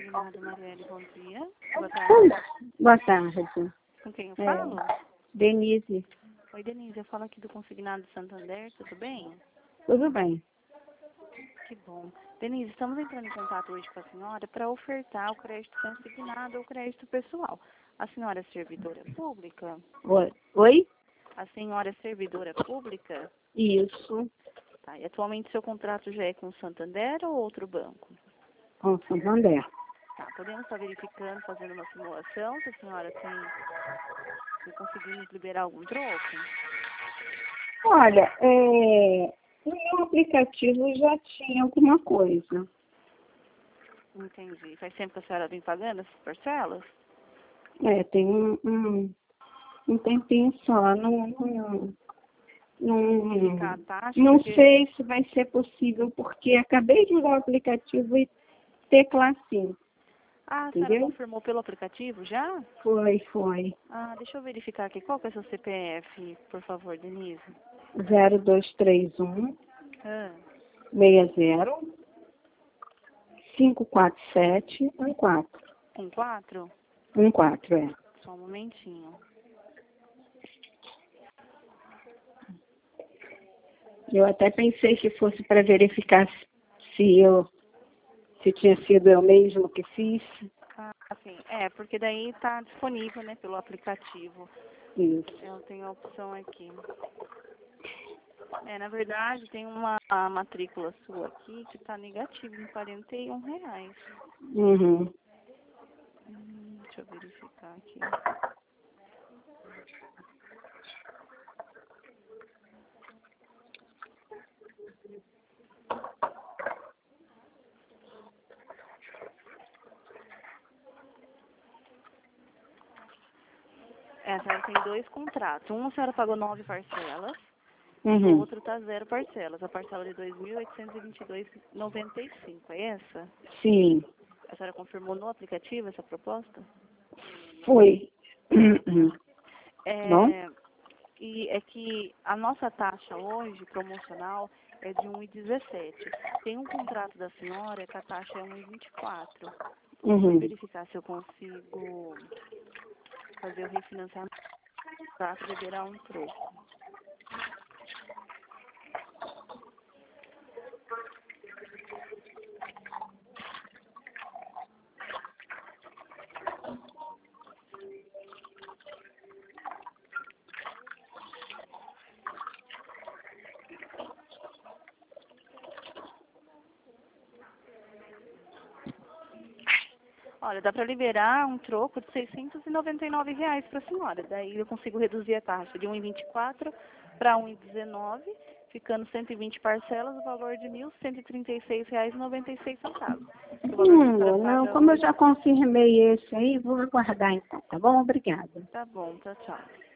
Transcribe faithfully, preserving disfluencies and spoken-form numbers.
Consignado Marielle, bom dia. Boa tarde. Boa tarde. Com quem eu É, falo? Denise, Oi, Denise, eu falo aqui do Consignado Santander, tudo bem? tudo bem? Que bom. Denise, estamos entrando em contato hoje com a senhora para ofertar o crédito consignado ou crédito pessoal. A senhora é servidora pública? Oi? Oi? A senhora é servidora pública? Isso, Tá. E atualmente seu contrato já é com o Santander ou outro banco? com Santander. Tá. Podemos estar verificando, fazendo uma simulação, se a senhora tem, se conseguimos liberar algum troco? Olha, é, no meu aplicativo já tinha alguma coisa. Entendi. Faz tempo que a senhora vem pagando essas parcelas? É, tem um, um, um tempinho só. Não, não, Verificar a não, taxa, não porque... sei se vai ser possível, porque acabei de usar o aplicativo e teclar sim, Ah, a senhora entendeu? confirmou pelo aplicativo já? Foi, foi. Ah, deixa eu verificar aqui. Qual que é seu C P F, por favor, Denise? zero dois três um Ah, seis zero cinco quatro sete um quatro. um quatro? Um quatro, é. Só um momentinho. Eu até pensei que fosse para verificar se eu, se tinha sido eu mesmo que fiz. Ah, sim. É, porque daí tá disponível, né, pelo aplicativo. Isso. Eu tenho a opção aqui. É, na verdade, tem uma a matrícula sua aqui que tá negativa em quarenta e um reais. Uhum. Hum, deixa eu verificar aqui. É, a senhora tem dois contratos. Um a senhora pagou nove parcelas e o Uhum. outro tá zero parcelas. A parcela de dois mil oitocentos e vinte e dois reais e noventa e cinco. É essa? Sim. A senhora confirmou no aplicativo essa proposta? Foi. Uhum. Bom? É, e é que a nossa taxa hoje, promocional, é de um e dezessete. Tem um contrato da senhora que a taxa é um e vinte e quatro. Deixa eu Uhum. verificar se eu consigo fazer o refinanciamento para liberar um troco. Olha, dá para liberar um troco de seiscentos e noventa e nove reais para a senhora. Daí eu consigo reduzir a taxa de um e vinte e quatro para um e dezenove, ficando cento e vinte parcelas, o valor de mil cento e trinta e seis reais e noventa e seis centavos. O valor que a senhora Hum, não, paga como eu hoje, já confirmei esse aí, vou aguardar então, tá bom? Obrigada. tá bom, tchau, tchau.